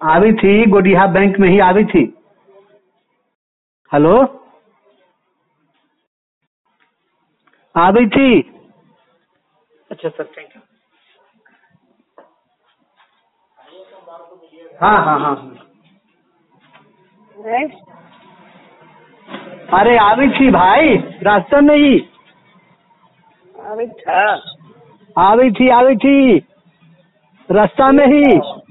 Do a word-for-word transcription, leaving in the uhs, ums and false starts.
आवी थी गोडिया बैंक में ही आवी थी। हेलो आवी थी। अच्छा सर थैंक यू। हाँ हाँ हाँ अरे आवी थी भाई रास्ते में ही अभी था आवी थी आवी थी रास्ता में ही।